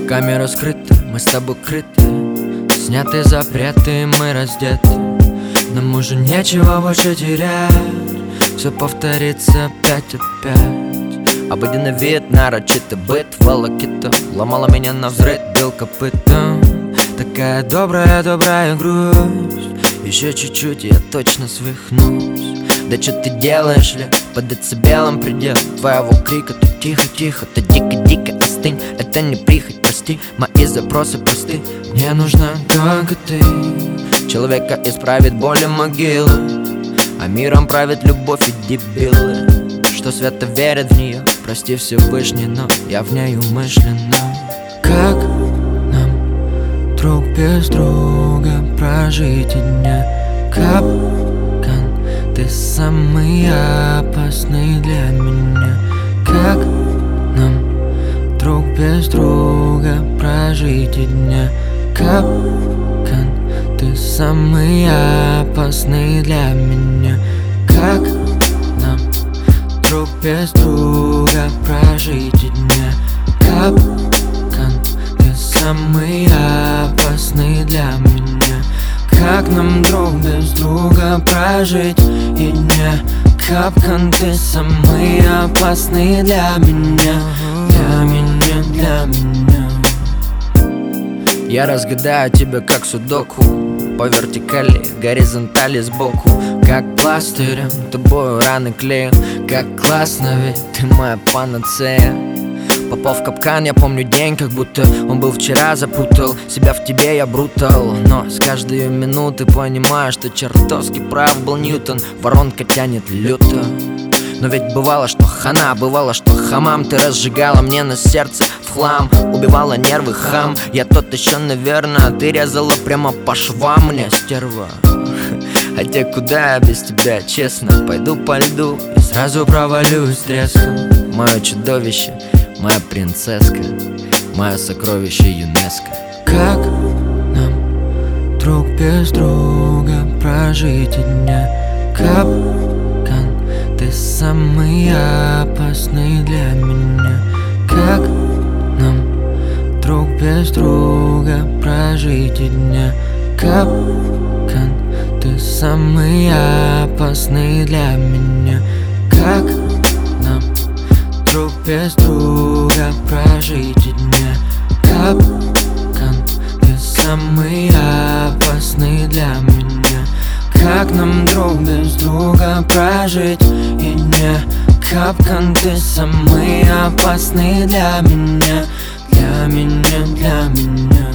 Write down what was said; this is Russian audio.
Камера скрыта, мы с тобой крыты, сняты запреты, мы раздеты. Нам уже нечего больше терять, все повторится опять. Обыденный вид, нарочитый быт, волокита ломала меня навзрыд, бил копытом. Такая добрая грусть, еще чуть-чуть, я точно свихнусь. Да что ты делаешь, ли? Под децибелом предел твоего крика. Ты тихо, ты дико остынь. Это не прихоть, прости, мои запросы просты. Мне нужна только ты. Человека исправит боль и могилы, а миром правит любовь и дебилы, что свято верят в нее. Прости Всевышний, но я в ней умышленно. Как нам друг без друга прожить и дня? Капкан, ты самый опасный для меня. Как нам друг без друга прожить и дня? Капкан, ты самый опасный для меня. Как нам друг без друга прожить и дня? Капкан, ты самый опасный для меня. Как нам друг без друга прожить и дня? Капкан, ты самый опасный для меня. Для меня. Я разгадаю тебя как судоку, по вертикали, горизонтали сбоку. Как пластырем тобою раны клею. Как классно, ведь ты моя панацея. Попал в капкан, я помню день, как будто он был вчера. Запутал себя в тебе, я брутал, но с каждой минуты понимаю, что чертовски прав был Ньютон. Воронка тянет люто. Но ведь бывало, что хана, бывало, что хамам. Ты разжигала мне на сердце в хлам, убивала нервы, хам. Я тот еще, наверное, ты резала прямо по швам мне, стерва. Хотя куда я без тебя, честно? Пойду по льду и сразу провалюсь с треском. Мое чудовище, моя принцесска, мое сокровище ЮНЕСКО. Как нам друг без друга прожить и дня? Капкан, ты самый опасный для меня. Как нам друг без друга прожить и дня? Капкан, ты самый опасный для меня. Как нам друг без друга прожить и дня? Капкан, ты самый опасный для меня. Как нам друг без друга прожить и дня? Капкан, ты самый опасный для меня. Для меня.